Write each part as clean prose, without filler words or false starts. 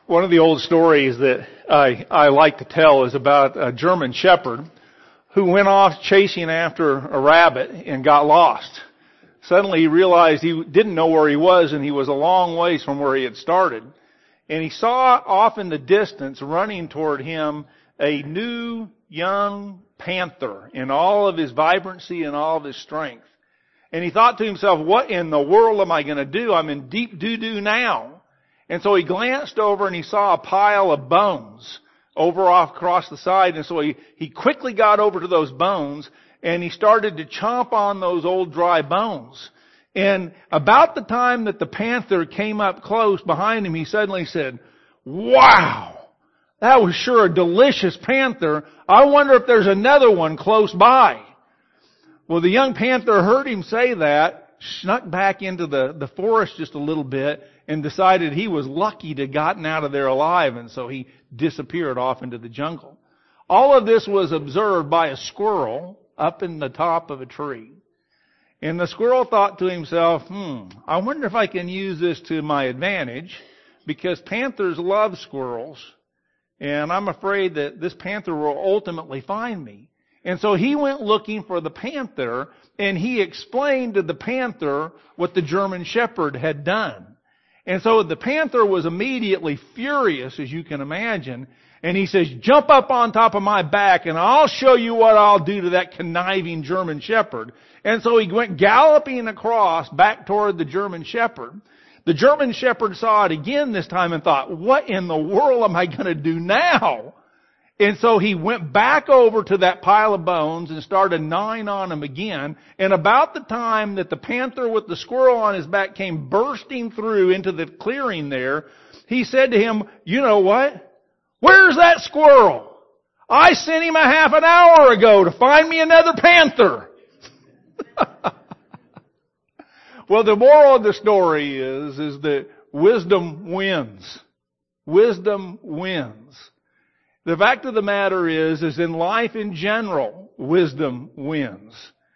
One of the old stories that I like to tell is about a German shepherd who went off chasing after a rabbit and got lost. Suddenly he realized he didn't know where he was, and he was a long ways from where he had started. And he saw off in the distance, running toward him, a new young panther in all of his vibrancy and all of his strength. And he thought to himself, what in the world am I going to do? I'm in deep doo-doo now. And so he glanced over and he saw a pile of bones over off across the side. And so he quickly got over to those bones and he started to chomp on those old dry bones. And about the time that the panther came up close behind him, he suddenly said, "Wow, that was sure a delicious panther. I wonder if there's another one close by." Well, the young panther heard him say that, snuck back into the forest just a little bit, and decided he was lucky to have gotten out of there alive, and so he disappeared off into the jungle. All of this was observed by a squirrel up in the top of a tree. And the squirrel thought to himself, I wonder if I can use this to my advantage, because panthers love squirrels, and I'm afraid that this panther will ultimately find me. And so he went looking for the panther, and he explained to the panther what the German shepherd had done. And so the panther was immediately furious, as you can imagine, and he says, "Jump up on top of my back and I'll show you what I'll do to that conniving German shepherd." And so he went galloping across back toward the German shepherd. The German shepherd saw it again this time and thought, what in the world am I going to do now? And so he went back over to that pile of bones and started gnawing on them again. And about the time that the panther with the squirrel on his back came bursting through into the clearing there, he said to him, "You know what? Where's that squirrel? I sent him a half an hour ago to find me another panther." Well, the moral of the story is that wisdom wins. Wisdom wins. The fact of the matter is in life in general, wisdom wins.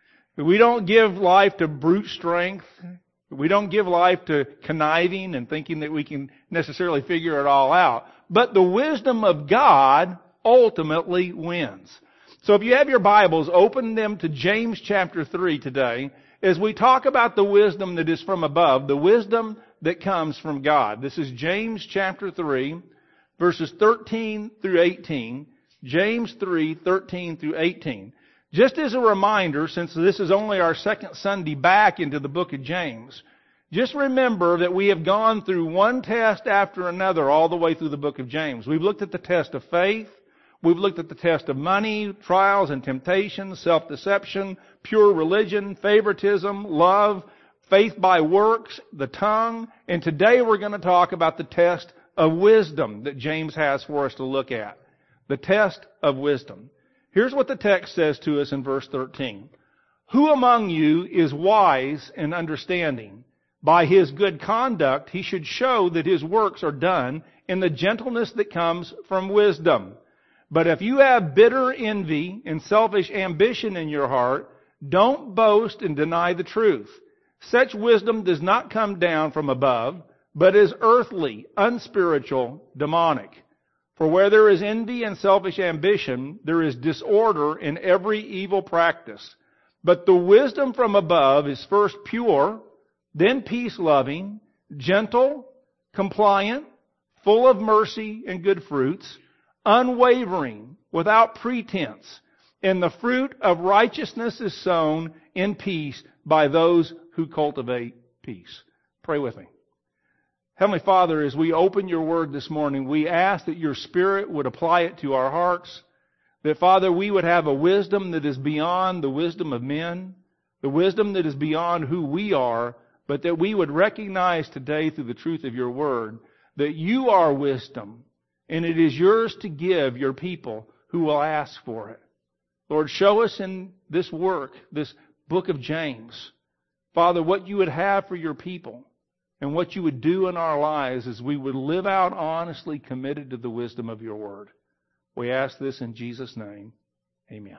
We don't give life to brute strength. We don't give life to conniving and thinking that we can necessarily figure it all out. But the wisdom of God ultimately wins. So if you have your Bibles, open them to James chapter 3 today as we talk about the wisdom that is from above, the wisdom that comes from God. This is James chapter 3. Verses 13 through 18, James 3, 13 through 18. Just as a reminder, since this is only our second Sunday back into the book of James, just remember that we have gone through one test after another all the way through the book of James. We've looked at the test of faith, we've looked at the test of money, trials and temptations, self-deception, pure religion, favoritism, love, faith by works, the tongue, and today we're going to talk about the test of wisdom that James has for us to look at. The test of wisdom. Here's what the text says to us in verse 13. "Who among you is wise and understanding? By his good conduct he should show that his works are done in the gentleness that comes from wisdom. But if you have bitter envy and selfish ambition in your heart, don't boast and deny the truth. Such wisdom does not come down from above, but is earthly, unspiritual, demonic. For where there is envy and selfish ambition, there is disorder in every evil practice. But the wisdom from above is first pure, then peace-loving, gentle, compliant, full of mercy and good fruits, unwavering, without pretense. And the fruit of righteousness is sown in peace by those who cultivate peace." Pray with me. Heavenly Father, as we open your word this morning, we ask that your Spirit would apply it to our hearts. That, Father, we would have a wisdom that is beyond the wisdom of men, the wisdom that is beyond who we are, but that we would recognize today through the truth of your word that you are wisdom, and it is yours to give your people who will ask for it. Lord, show us in this work, this book of James, Father, what you would have for your people. And what you would do in our lives is we would live out honestly committed to the wisdom of your word. We ask this in Jesus' name. Amen.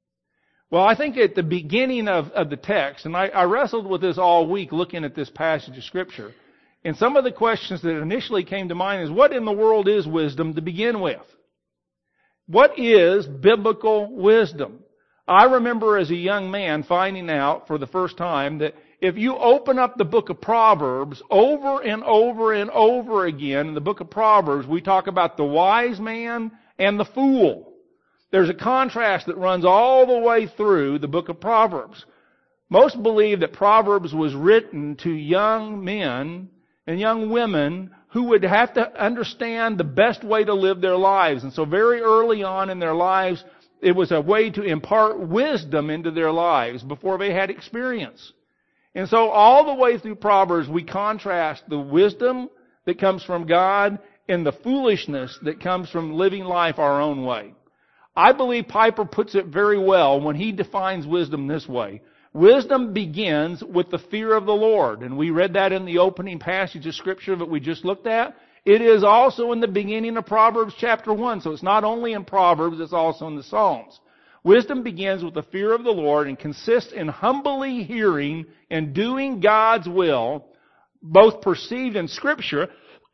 Well, I think at the beginning of the text, and I wrestled with this all week looking at this passage of Scripture, And some of the questions that initially came to mind is, what in the world is wisdom to begin with? What is biblical wisdom? I remember as a young man finding out for the first time that if you open up the book of Proverbs over and over and over again, in the book of Proverbs, we talk about the wise man and the fool. There's a contrast that runs all the way through the book of Proverbs. Most believe that Proverbs was written to young men and young women who would have to understand the best way to live their lives. And so very early on in their lives, it was a way to impart wisdom into their lives before they had experience. And so all the way through Proverbs, we contrast the wisdom that comes from God and the foolishness that comes from living life our own way. I believe Piper puts it very well when he defines wisdom this way. Wisdom begins with the fear of the Lord. And we read that in the opening passage of Scripture that we just looked at. It is also in the beginning of Proverbs chapter 1. So it's not only in Proverbs, it's also in the Psalms. Wisdom begins with the fear of the Lord and consists in humbly hearing and doing God's will, both perceived in Scripture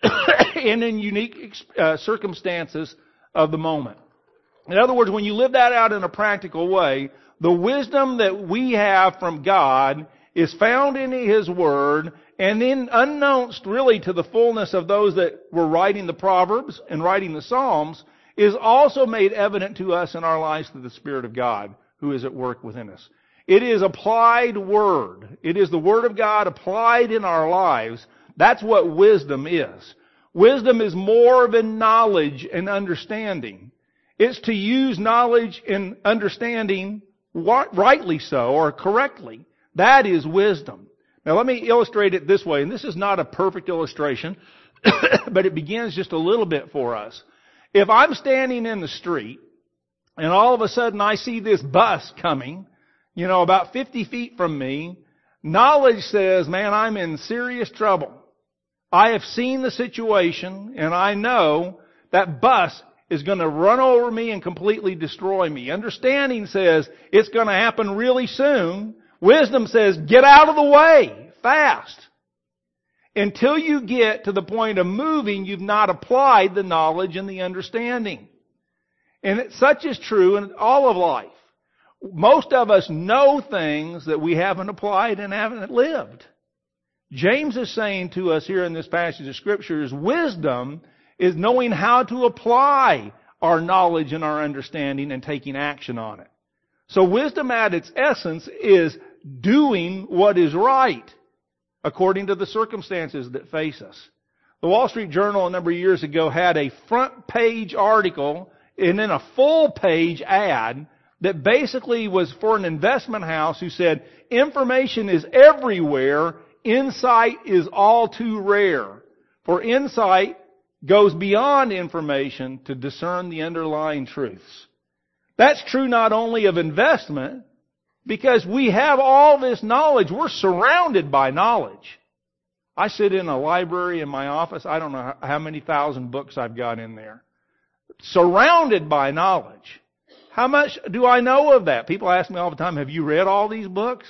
and in unique circumstances of the moment. In other words, when you live that out in a practical way, the wisdom that we have from God is found in His Word, and then unknowns really to the fullness of those that were writing the Proverbs and writing the Psalms, is also made evident to us in our lives through the Spirit of God who is at work within us. It is applied Word. It is the Word of God applied in our lives. That's what wisdom is. Wisdom is more than knowledge and understanding. It's to use knowledge and understanding rightly so or correctly. That is wisdom. Now let me illustrate it this way, and this is not a perfect illustration, but it begins just a little bit for us. If I'm standing in the street, and all of a sudden I see this bus coming, about 50 feet from me, knowledge says, man, I'm in serious trouble. I have seen the situation, and I know that bus is going to run over me and completely destroy me. Understanding says it's going to happen really soon. Wisdom says get out of the way fast. Until you get to the point of moving, you've not applied the knowledge and the understanding. And such is true in all of life. Most of us know things that we haven't applied and haven't lived. James is saying to us here in this passage of Scripture is wisdom is knowing how to apply our knowledge and our understanding and taking action on it. So wisdom at its essence is doing what is right according to the circumstances that face us. The Wall Street Journal a number of years ago had a front page article and then a full page ad that basically was for an investment house who said, information is everywhere, insight is all too rare. For insight goes beyond information to discern the underlying truths. That's true not only of investment, because we have all this knowledge. We're surrounded by knowledge. I sit in a library in my office. I don't know how many thousand books I've got in there. Surrounded by knowledge. How much do I know of that? People ask me all the time, have you read all these books?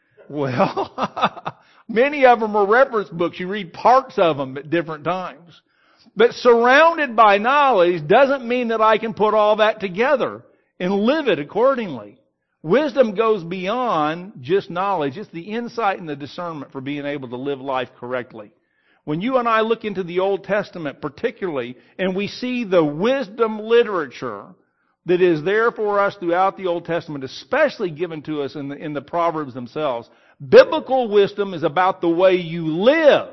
Well, many of them are reference books. You read parts of them at different times. But surrounded by knowledge doesn't mean that I can put all that together and live it accordingly. Wisdom goes beyond just knowledge. It's the insight and the discernment for being able to live life correctly. When you and I look into the Old Testament particularly, and we see the wisdom literature that is there for us throughout the Old Testament, especially given to us in the Proverbs themselves, biblical wisdom is about the way you live.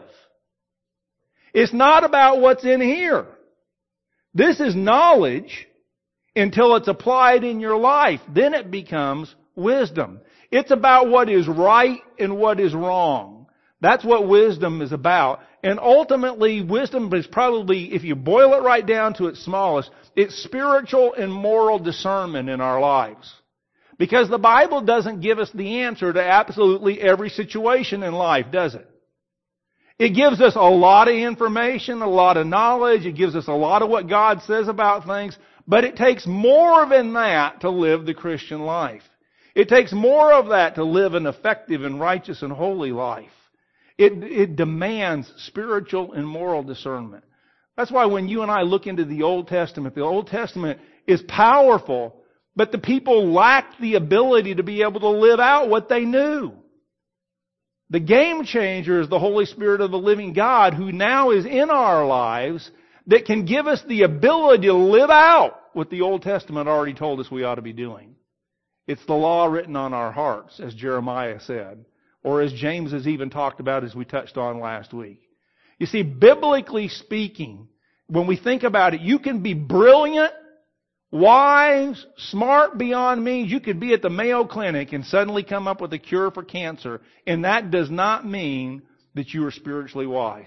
It's not about what's in here. This is knowledge until it's applied in your life. Then it becomes wisdom. It's about what is right and what is wrong. That's what wisdom is about. And ultimately, wisdom is probably, if you boil it right down to its smallest, it's spiritual and moral discernment in our lives. Because the Bible doesn't give us the answer to absolutely every situation in life, does it? It gives us a lot of information, a lot of knowledge. It gives us a lot of what God says about things. But it takes more than that to live the Christian life. It takes more of that to live an effective and righteous and holy life. It demands spiritual and moral discernment. That's why when you and I look into the Old Testament is powerful, but the people lacked the ability to be able to live out what they knew. The game changer is the Holy Spirit of the living God, who now is in our lives, that can give us the ability to live out what the Old Testament already told us we ought to be doing. It's the law written on our hearts, as Jeremiah said, or as James has even talked about as we touched on last week. You see, biblically speaking, when we think about it, you can be brilliant, wise, smart beyond means. You could be at the Mayo Clinic and suddenly come up with a cure for cancer, and that does not mean that you are spiritually wise.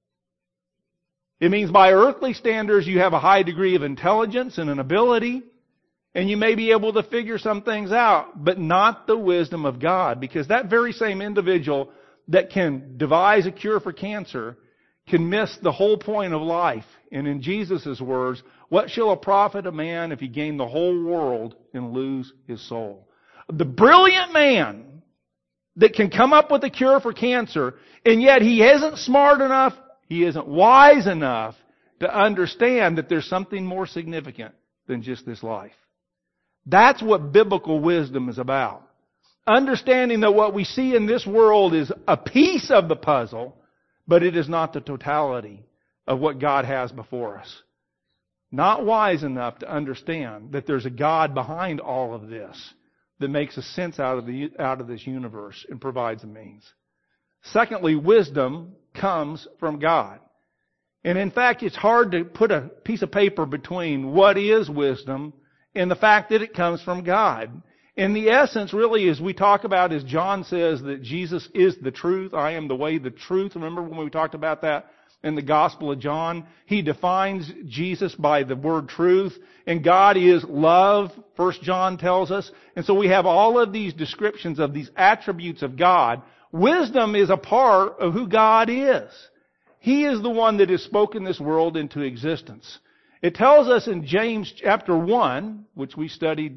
It means by earthly standards you have a high degree of intelligence and an ability, and you may be able to figure some things out, but not the wisdom of God, because that very same individual that can devise a cure for cancer can miss the whole point of life. And in Jesus' words, what shall it profit a man if he gain the whole world and lose his soul? The brilliant man that can come up with a cure for cancer, and yet he isn't smart enough, he isn't wise enough to understand that there's something more significant than just this life. That's what biblical wisdom is about. Understanding that what we see in this world is a piece of the puzzle, but it is not the totality of what God has before us. Not wise enough to understand that there's a God behind all of this that makes a sense out of this universe and provides a means. Secondly, wisdom comes from God. And in fact, it's hard to put a piece of paper between what is wisdom and the fact that it comes from God. And the essence really is we talk about, as John says, that Jesus is the truth. I am the way, the truth. Remember when we talked about that in the Gospel of John? He defines Jesus by the word truth. And God is love, 1 John tells us. And so we have all of these descriptions of these attributes of God. Wisdom is a part of who God is. He is the one that has spoken this world into existence. It tells us in James chapter 1, which we studied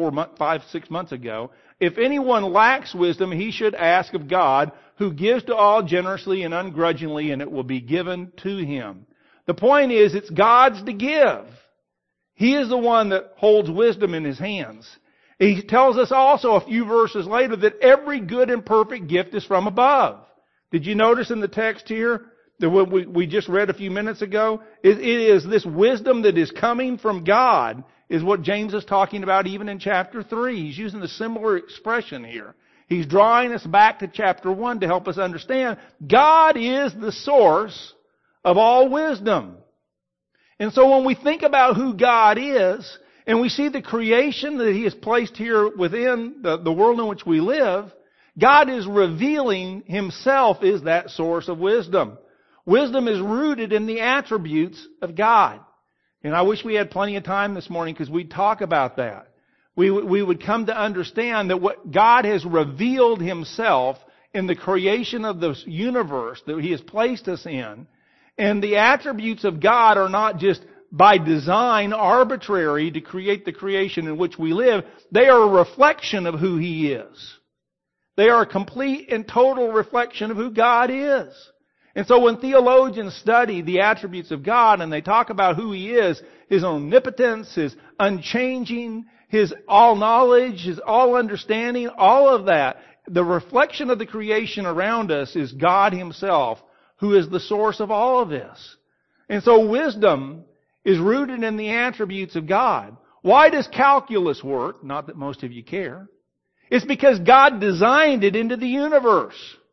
5-6 months ago, if anyone lacks wisdom, he should ask of God, who gives to all generously and ungrudgingly, and it will be given to him. The point is, it's God's to give. He is the one that holds wisdom in his hands. He tells us also a few verses later that every good and perfect gift is from above. Did you notice in the text here that what we just read a few minutes ago? It is this wisdom that is coming from God is what James is talking about even in chapter 3. He's using a similar expression here. He's drawing us back to chapter 1 to help us understand God is the source of all wisdom. And so when we think about who God is, and we see the creation that He has placed here within the world in which we live, God is revealing Himself as that source of wisdom. Wisdom is rooted in the attributes of God. And I wish we had plenty of time this morning because we'd talk about that. We would come to understand that what God has revealed Himself in the creation of this universe that He has placed us in. And the attributes of God are not just by design arbitrary to create the creation in which we live. They are a reflection of who He is. They are a complete and total reflection of who God is. And so when theologians study the attributes of God and they talk about who He is, His omnipotence, His unchanging, His all-knowledge, His all-understanding, all of that, the reflection of the creation around us is God Himself, who is the source of all of this. And so wisdom is rooted in the attributes of God. Why does calculus work? Not that most of you care. It's because God designed it into the universe.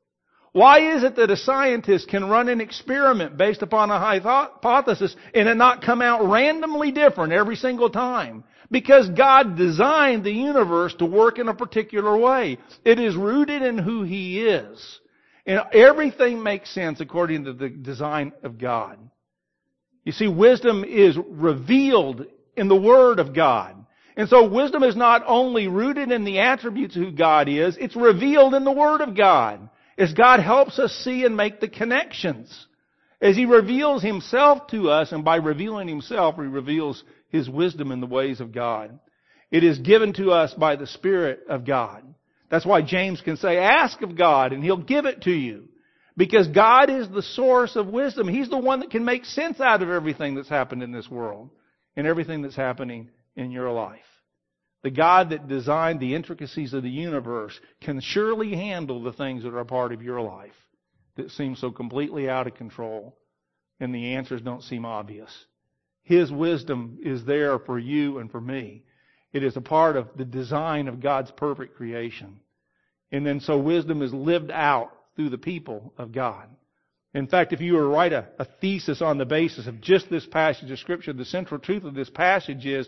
Why is it that a scientist can run an experiment based upon a hypothesis and it not come out randomly different every single time? Because God designed the universe to work in a particular way. It is rooted in who He is. And everything makes sense according to the design of God. You see, wisdom is revealed in the Word of God. And so wisdom is not only rooted in the attributes of who God is, it's revealed in the Word of God. As God helps us see and make the connections. As He reveals Himself to us, and by revealing Himself, He reveals His wisdom in the ways of God. It is given to us by the Spirit of God. That's why James can say, ask of God and He'll give it to you. Because God is the source of wisdom. He's the one that can make sense out of everything that's happened in this world and everything that's happening in your life. The God that designed the intricacies of the universe can surely handle the things that are a part of your life that seem so completely out of control and the answers don't seem obvious. His wisdom is there for you and for me. It is a part of the design of God's perfect creation. And then so wisdom is lived out through the people of God. In fact, if you were to write a thesis on the basis of just this passage of Scripture, the central truth of this passage is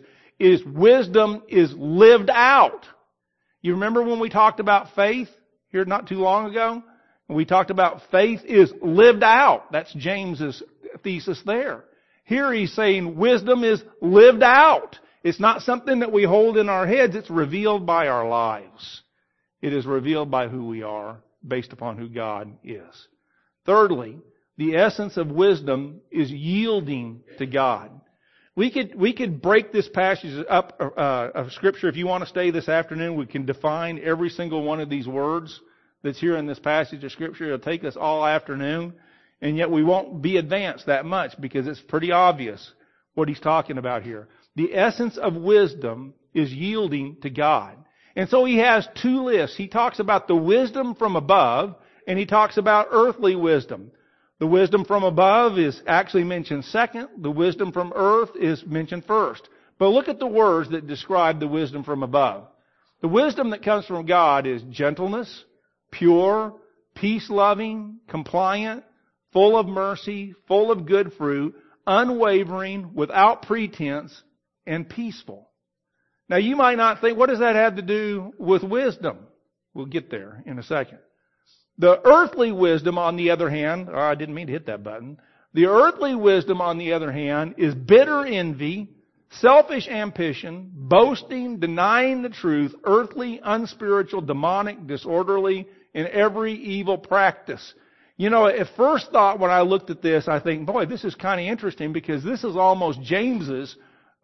wisdom is lived out. You remember when we talked about faith here not too long ago? We talked about faith is lived out. That's James's thesis there. Here he's saying wisdom is lived out. It's not something that we hold in our heads. It's revealed by our lives. It is revealed by who we are based upon who God is. Thirdly, the essence of wisdom is yielding to God. We could break this passage up of Scripture. If you want to stay this afternoon, we can define every single one of these words that's here in this passage of Scripture. It'll take us all afternoon, and yet we won't be advanced that much because it's pretty obvious what he's talking about here. The essence of wisdom is yielding to God. And so he has two lists. He talks about the wisdom from above, and he talks about earthly wisdom. The wisdom from above is actually mentioned second. The wisdom from earth is mentioned first. But look at the words that describe the wisdom from above. The wisdom that comes from God is gentleness, pure, peace-loving, compliant, full of mercy, full of good fruit, unwavering, without pretense, and peaceful. Now you might not think, what does that have to do with wisdom? We'll get there in a second. The earthly wisdom, on the other hand, I didn't mean to hit that button. The earthly wisdom, on the other hand, is bitter envy, selfish ambition, boasting, denying the truth, earthly, unspiritual, demonic, disorderly, and every evil practice. You know, at first thought when I looked at this, I think, boy, this is kind of interesting because this is almost James's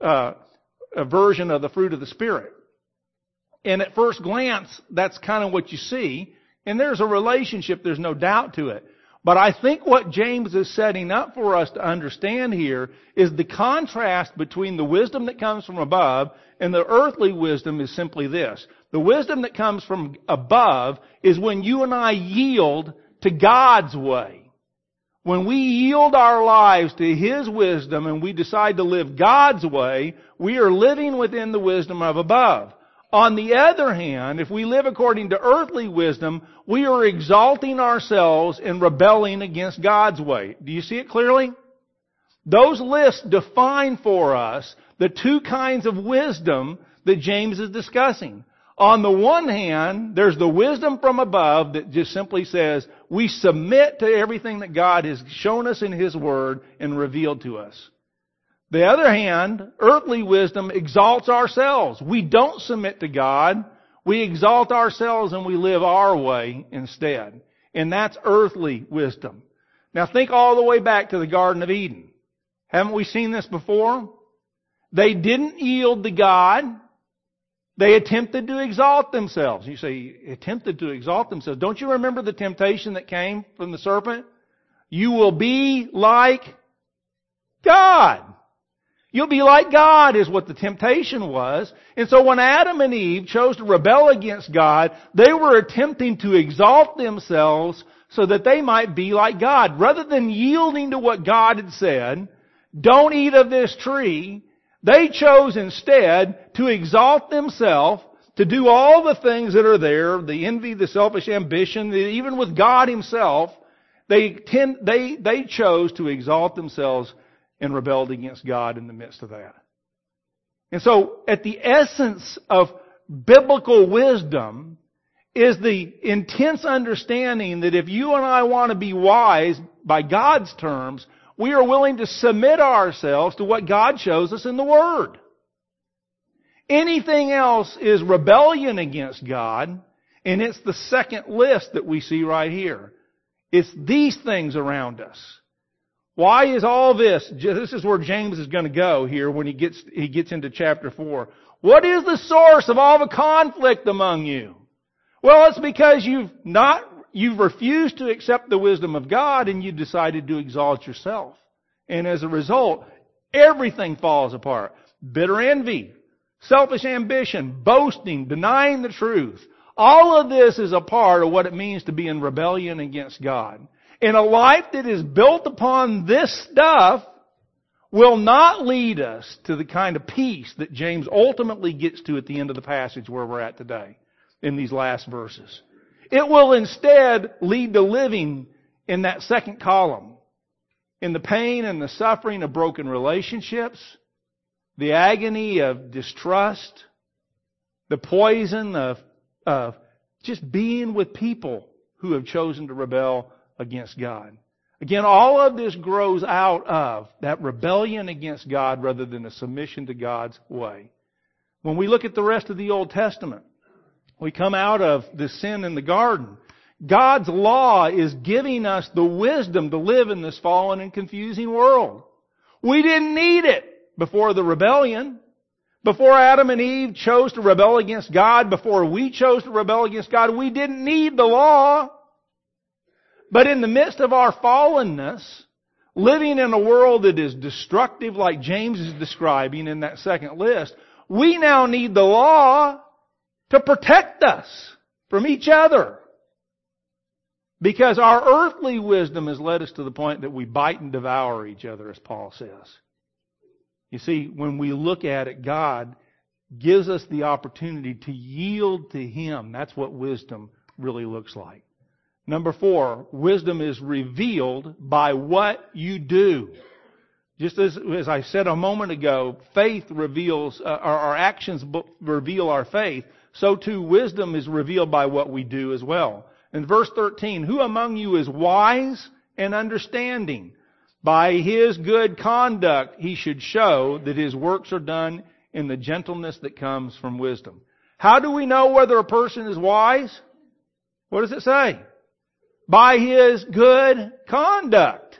a version of the fruit of the Spirit. And at first glance, that's kind of what you see. And there's a relationship, there's no doubt to it. But I think what James is setting up for us to understand here is the contrast between the wisdom that comes from above and the earthly wisdom is simply this. The wisdom that comes from above is when you and I yield to God's way. When we yield our lives to His wisdom and we decide to live God's way, we are living within the wisdom of above. On the other hand, if we live according to earthly wisdom, we are exalting ourselves and rebelling against God's way. Do you see it clearly? Those lists define for us the two kinds of wisdom that James is discussing. On the one hand, there's the wisdom from above that just simply says, we submit to everything that God has shown us in His Word and revealed to us. The other hand, earthly wisdom exalts ourselves. We don't submit to God. We exalt ourselves and we live our way instead. And that's earthly wisdom. Now think all the way back to the Garden of Eden. Haven't we seen this before? They didn't yield to God. They attempted to exalt themselves. You say, attempted to exalt themselves. Don't you remember the temptation that came from the serpent? You will be like God. You'll be like God is what the temptation was. And so when Adam and Eve chose to rebel against God, they were attempting to exalt themselves so that they might be like God. Rather than yielding to what God had said, don't eat of this tree, they chose instead to exalt themselves, to do all the things that are there, the envy, the selfish ambition, even with God Himself, they chose to exalt themselves and rebelled against God in the midst of that. And so, at the essence of biblical wisdom is the intense understanding that if you and I want to be wise by God's terms, we are willing to submit ourselves to what God shows us in the Word. Anything else is rebellion against God, and it's the second list that we see right here. It's these things around us. Why is all this? This is where James is going to go here when he gets into chapter 4. What is the source of all the conflict among you? Well, it's because you've not you've refused to accept the wisdom of God and you decided to exalt yourself. And as a result, everything falls apart. Bitter envy, selfish ambition, boasting, denying the truth. All of this is a part of what it means to be in rebellion against God. And a life that is built upon this stuff will not lead us to the kind of peace that James ultimately gets to at the end of the passage where we're at today, in these last verses. It will instead lead to living in that second column, in the pain and the suffering of broken relationships, the agony of distrust, the poison of just being with people who have chosen to rebel against God. Again, all of this grows out of that rebellion against God rather than a submission to God's way. When we look at the rest of the Old Testament, we come out of the sin in the garden. God's law is giving us the wisdom to live in this fallen and confusing world. We didn't need it before the rebellion. Before Adam and Eve chose to rebel against God, before we chose to rebel against God, we didn't need the law. But in the midst of our fallenness, living in a world that is destructive like James is describing in that second list, we now need the law to protect us from each other. Because our earthly wisdom has led us to the point that we bite and devour each other, as Paul says. You see, when we look at it, God gives us the opportunity to yield to Him. That's what wisdom really looks like. Number 4, wisdom is revealed by what you do. Just as I said a moment ago, faith reveals, our actions reveal our faith. So too, wisdom is revealed by what we do as well. In verse 13, who among you is wise and understanding? By his good conduct he should show that his works are done in the gentleness that comes from wisdom. How do we know whether a person is wise? What does it say? By his good conduct.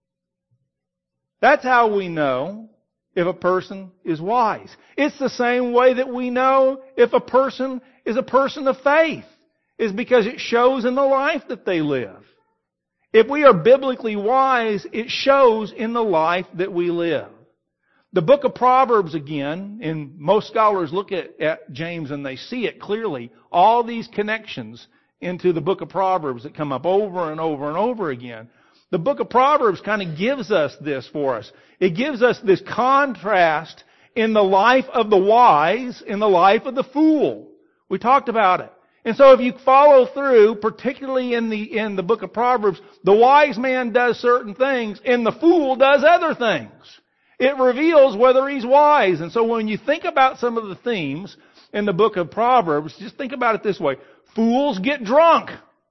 That's how we know if a person is wise. It's the same way that we know if a person is a person of faith, is because it shows in the life that they live. If we are biblically wise, it shows in the life that we live. The book of Proverbs again, and most scholars look at James and they see it clearly, all these connections into the book of Proverbs that come up over and over and over again. The book of Proverbs kind of gives us this for us. It gives us this contrast in the life of the wise, in the life of the fool. We talked about it. And so if you follow through, particularly in the book of Proverbs, the wise man does certain things and the fool does other things. It reveals whether he's wise. And so when you think about some of the themes in the book of Proverbs, just think about it this way. Fools get drunk.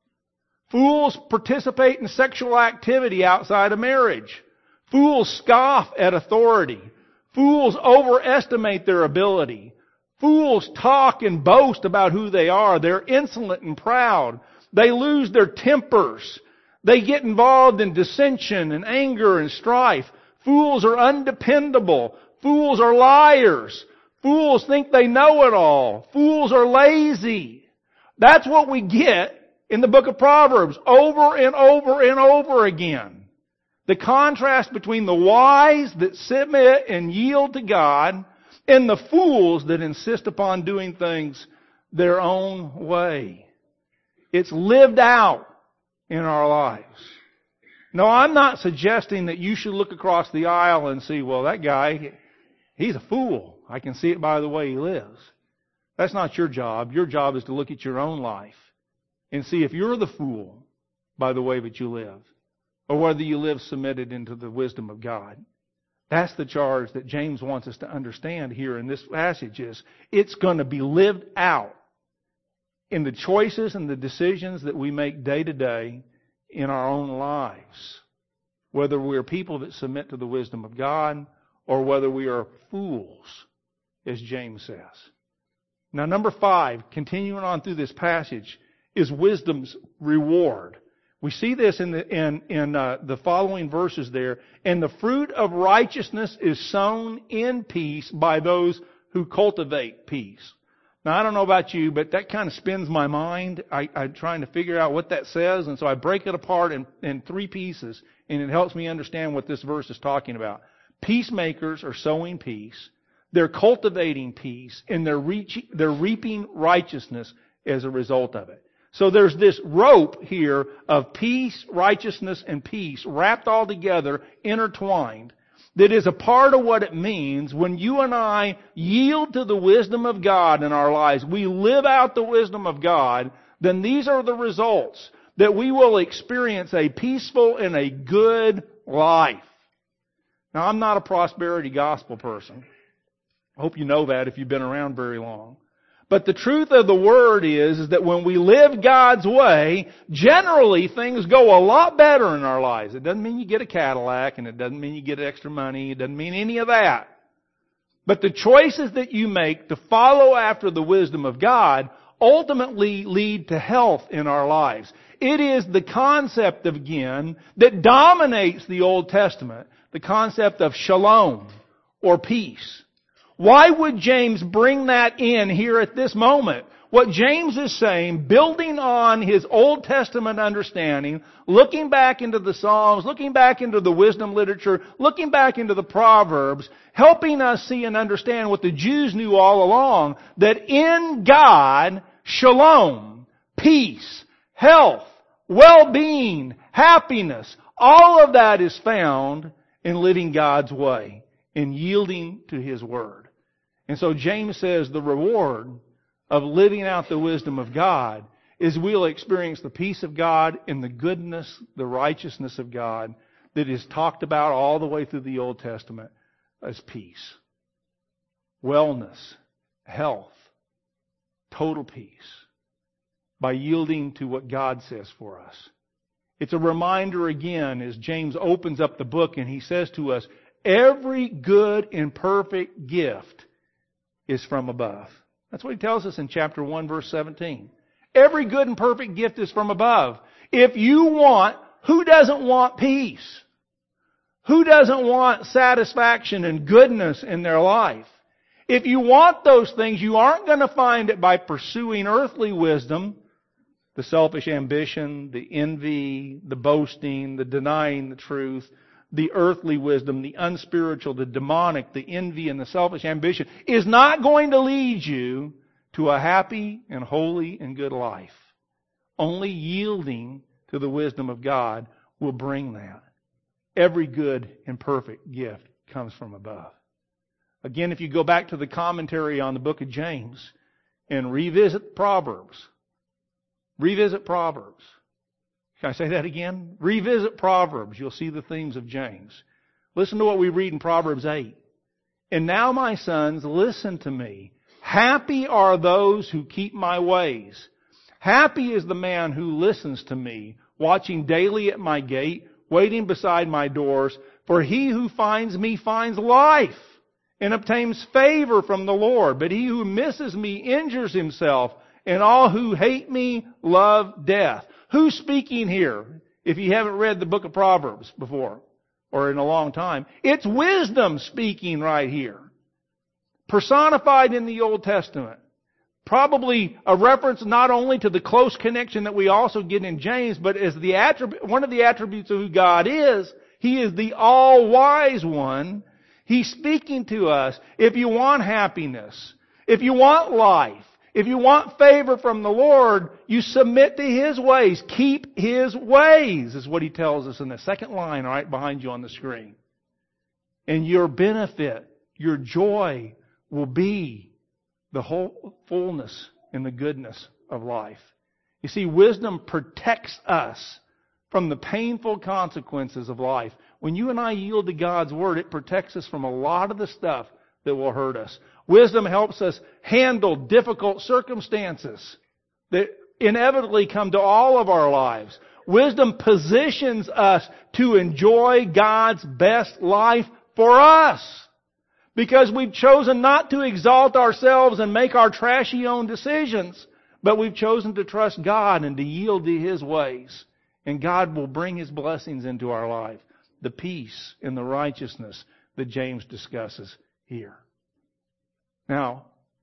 Fools participate in sexual activity outside of marriage. Fools scoff at authority. Fools overestimate their ability. Fools talk and boast about who they are. They're insolent and proud. They lose their tempers. They get involved in dissension and anger and strife. Fools are undependable. Fools are liars. Fools think they know it all. Fools are lazy. That's what we get in the book of Proverbs over and over and over again. The contrast between the wise that submit and yield to God and the fools that insist upon doing things their own way. It's lived out in our lives. No, I'm not suggesting that you should look across the aisle and see, well, that guy, he's a fool. I can see it by the way he lives. That's not your job. Your job is to look at your own life and see if you're the fool by the way that you live, or whether you live submitted into the wisdom of God. That's the charge that James wants us to understand here in this passage is it's going to be lived out in the choices and the decisions that we make day to day in our own lives. Whether we're people that submit to the wisdom of God or whether we are fools, as James says. Now, number 5, continuing on through this passage, is wisdom's reward. We see this in the following verses there. And the fruit of righteousness is sown in peace by those who cultivate peace. Now, I don't know about you, but that kind of spins my mind. I'm trying to figure out what that says, and so I break it apart in 3 pieces, and it helps me understand what this verse is talking about. Peacemakers are sowing peace. They're cultivating peace, and they're reaping righteousness as a result of it. So there's this rope here of peace, righteousness, and peace wrapped all together, intertwined, that is a part of what it means when you and I yield to the wisdom of God in our lives. We live out the wisdom of God, then these are the results, that we will experience a peaceful and a good life. Now, I'm not a prosperity gospel person. I hope you know that if you've been around very long. But the truth of the Word is that when we live God's way, generally things go a lot better in our lives. It doesn't mean you get a Cadillac, and it doesn't mean you get extra money. It doesn't mean any of that. But the choices that you make to follow after the wisdom of God ultimately lead to health in our lives. It is the concept, again, that dominates the Old Testament, the concept of shalom, or peace. Why would James bring that in here at this moment? What James is saying, building on his Old Testament understanding, looking back into the Psalms, looking back into the wisdom literature, looking back into the Proverbs, helping us see and understand what the Jews knew all along, that in God, shalom, peace, health, well-being, happiness, all of that is found in living God's way, in yielding to His Word. And so James says the reward of living out the wisdom of God is we'll experience the peace of God and the goodness, the righteousness of God that is talked about all the way through the Old Testament as peace, wellness, health, total peace by yielding to what God says for us. It's a reminder again as James opens up the book and he says to us, every good and perfect gift is from above. That's what he tells us in chapter 1, verse 17. Every good and perfect gift is from above. If you want, who doesn't want peace? Who doesn't want satisfaction and goodness in their life? If you want those things, you aren't going to find it by pursuing earthly wisdom, the selfish ambition, the envy, the boasting, the denying the truth, the earthly wisdom, the unspiritual, the demonic, the envy, and the selfish ambition is not going to lead you to a happy and holy and good life. Only yielding to the wisdom of God will bring that. Every good and perfect gift comes from above. Again, if you go back to the commentary on the book of James and revisit Proverbs. Can I say that again? Revisit Proverbs. You'll see the themes of James. Listen to what we read in Proverbs 8. And now, my sons, listen to me. Happy are those who keep my ways. Happy is the man who listens to me, watching daily at my gate, waiting beside my doors. For he who finds me finds life and obtains favor from the Lord. But he who misses me injures himself, and all who hate me love death. Who's speaking here? If you haven't read the book of Proverbs before, or in a long time, it's wisdom speaking right here. Personified in the Old Testament. Probably a reference not only to the close connection that we also get in James, but as one of the attributes of who God is. He is the all-wise one. He's speaking to us. If you want happiness, if you want life, if you want favor from the Lord, you submit to His ways. Keep His ways, is what He tells us in the second line right behind you on the screen. And your benefit, your joy will be the whole fullness and the goodness of life. You see, wisdom protects us from the painful consequences of life. When you and I yield to God's Word, it protects us from a lot of the stuff that will hurt us. Wisdom helps us handle difficult circumstances that inevitably come to all of our lives. Wisdom positions us to enjoy God's best life for us. Because we've chosen not to exalt ourselves and make our trashy own decisions, but we've chosen to trust God and to yield to His ways. And God will bring His blessings into our life. The peace and the righteousness that James discusses here. Now,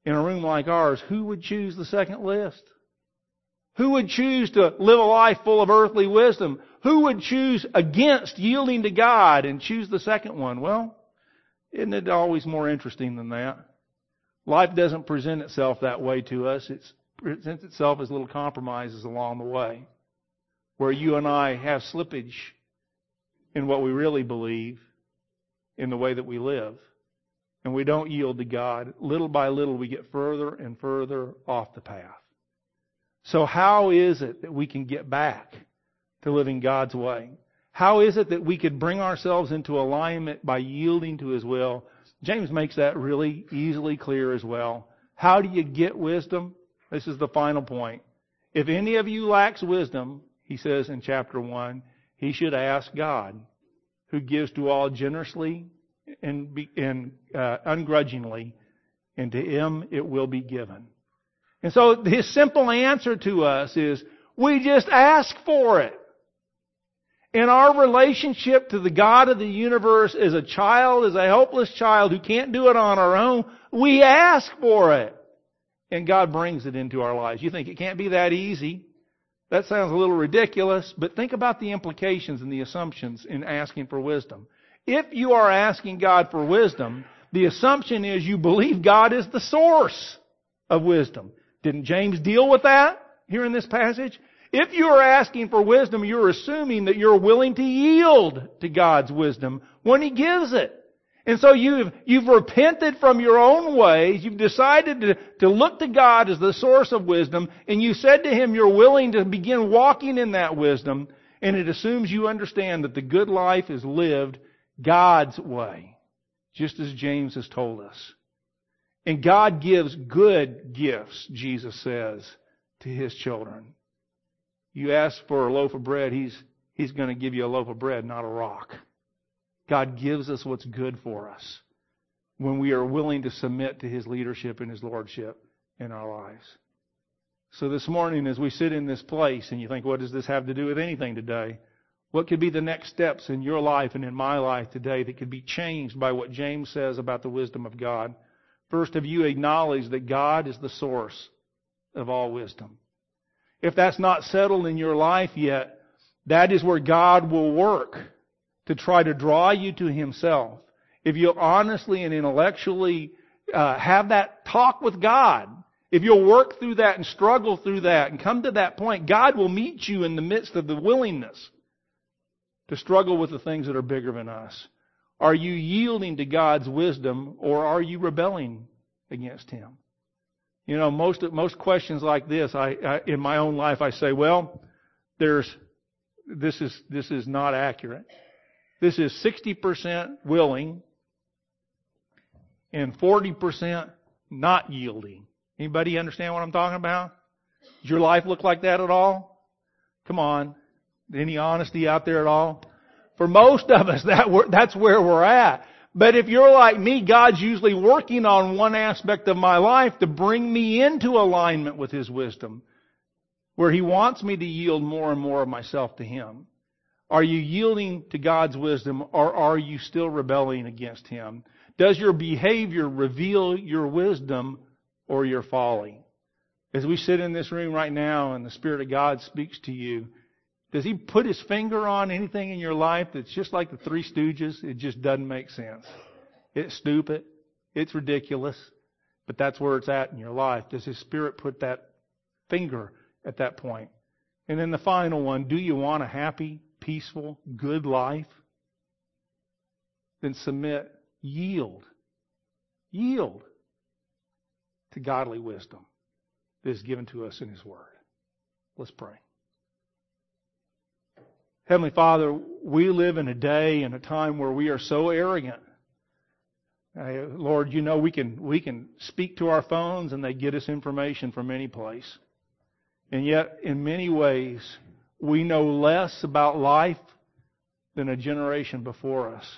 in a room like ours, who would choose the second list? Who would choose to live a life full of earthly wisdom? Who would choose against yielding to God and choose the second one? Well, isn't it always more interesting than that? Life doesn't present itself that way to us. It presents itself as little compromises along the way, where you and I have slippage in what we really believe, in the way that we live, and we don't yield to God. Little by little, we get further and further off the path. So how is it that we can get back to living God's way? How is it that we could bring ourselves into alignment by yielding to His will? James makes that really easily clear as well. How do you get wisdom? This is the final point. If any of you lacks wisdom, he says in chapter 1, he should ask God, who gives to all generously and ungrudgingly, and to him it will be given. And so his simple answer to us is, we just ask for it. In our relationship to the God of the universe as a child, as a helpless child who can't do it on our own, we ask for it. And God brings it into our lives. You think it can't be that easy? That sounds a little ridiculous, but think about the implications and the assumptions in asking for wisdom. If you are asking God for wisdom, the assumption is you believe God is the source of wisdom. Didn't James deal with that here in this passage? If you are asking for wisdom, you're assuming that you're willing to yield to God's wisdom when He gives it. And so you've repented from your own ways. You've decided to look to God as the source of wisdom. And you said to Him you're willing to begin walking in that wisdom. And it assumes you understand that the good life is lived God's way. Just as James has told us. And God gives good gifts, Jesus says, to His children. You ask for a loaf of bread, He's going to give you a loaf of bread, not a rock. God gives us what's good for us when we are willing to submit to His leadership and His lordship in our lives. So this morning, as we sit in this place, and you think, what does this have to do with anything today? What could be the next steps in your life and in my life today that could be changed by what James says about the wisdom of God? First, have you acknowledged that God is the source of all wisdom? If that's not settled in your life yet, that is where God will work to try to draw you to Himself. If you'll honestly and intellectually have that talk with God, if you'll work through that and struggle through that and come to that point, God will meet you in the midst of the willingness to struggle with the things that are bigger than us. Are you yielding to God's wisdom, or are you rebelling against Him? You know, most questions like this, I in my own life, I say, well, this is not accurate. This is 60% willing and 40% not yielding. Anybody understand what I'm talking about? Does your life look like that at all? Come on. Any honesty out there at all? For most of us, that's where we're at. But if you're like me, God's usually working on one aspect of my life to bring me into alignment with His wisdom, where He wants me to yield more and more of myself to Him. Are you yielding to God's wisdom, or are you still rebelling against Him? Does your behavior reveal your wisdom or your folly? As we sit in this room right now and the Spirit of God speaks to you, does He put His finger on anything in your life that's just like the Three Stooges? It just doesn't make sense. It's stupid. It's ridiculous. But that's where it's at in your life. Does His Spirit put that finger at that point? And then the final one, do you want a happy, peaceful, good life? Then submit, yield to godly wisdom that is given to us in His Word. Let's pray. Heavenly Father, we live in a day and a time where we are so arrogant. Lord, you know we can speak to our phones and they get us information from any place. And yet, in many ways, we know less about life than a generation before us.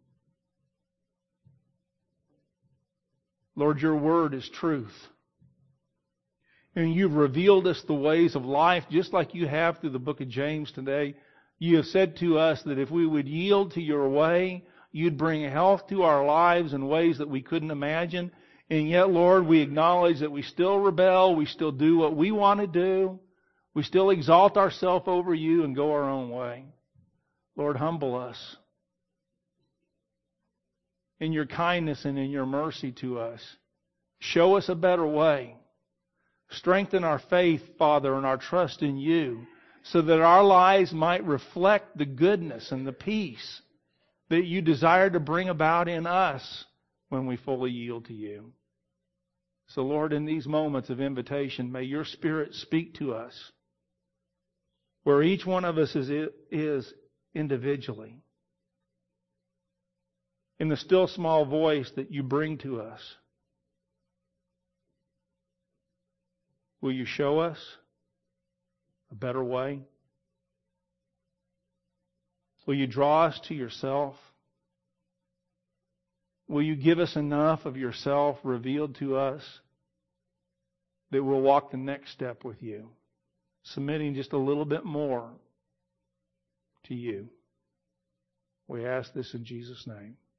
Lord, your Word is truth. And you've revealed us the ways of life just like you have through the book of James today. You have said to us that if we would yield to your way, you'd bring health to our lives in ways that we couldn't imagine. And yet, Lord, we acknowledge that we still rebel. We still do what we want to do. We still exalt ourselves over you and go our own way. Lord, humble us in your kindness and in your mercy to us. Show us a better way. Strengthen our faith, Father, and our trust in you, so that our lives might reflect the goodness and the peace that you desire to bring about in us when we fully yield to you. So, Lord, in these moments of invitation, may your Spirit speak to us where each one of us is individually, in the still small voice that you bring to us. Will you show us a better way? Will you draw us to yourself? Will you give us enough of yourself revealed to us that we'll walk the next step with you, submitting just a little bit more to you? We ask this in Jesus' name.